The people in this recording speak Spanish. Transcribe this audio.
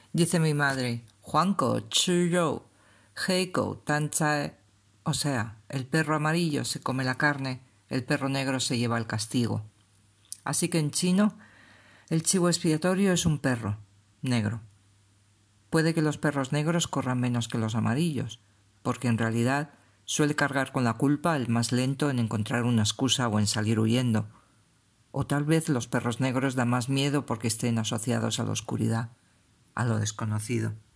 Dice mi madre, 黄狗吃肉, 黑狗担灾. O sea, el perro amarillo se come la carne, el perro negro se lleva el castigo. Así que en chino, el chivo expiatorio es un perro negro. Puede que los perros negros corran menos que los amarillos, porque en realidad suele cargar con la culpa el más lento en encontrar una excusa o en salir huyendo. O tal vez los perros negros dan más miedo porque estén asociados a la oscuridad, a lo desconocido.